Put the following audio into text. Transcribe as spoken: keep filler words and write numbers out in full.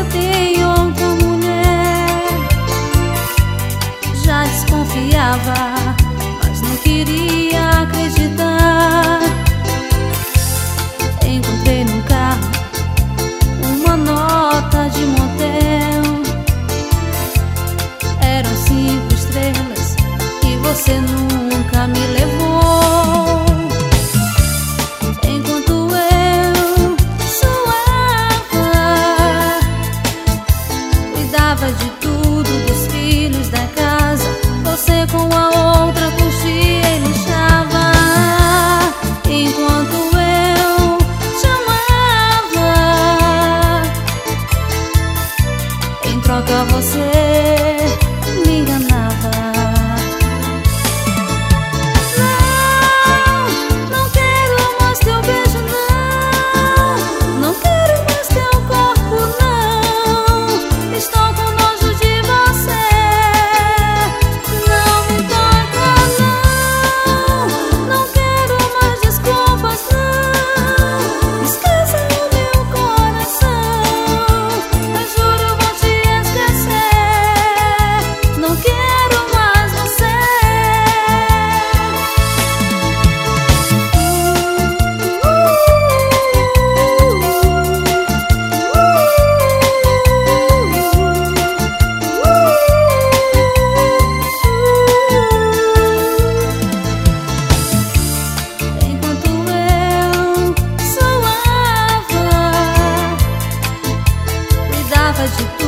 você tem outra mulher. Já desconfiava, mas não queria acreditar. Encontrei num carro uma nota de motel. Eram cinco estrelas e você nunca me levou. Enquanto eu suava, cuidava de tudo, dos filhos, da casa, você com a outra curtia e lixava. Enquanto eu te amava, em troca você me enganava. Não, não quero mais teu beijo, não. Não quero mais teu corpo, não. Estou com nojo de você. Não me toca, não. Não quero mais desculpas, não. Esqueça o meu coração. Eu juro, eu vou te esquecer. Não quero mais você. Enquanto eu suava, cuidava de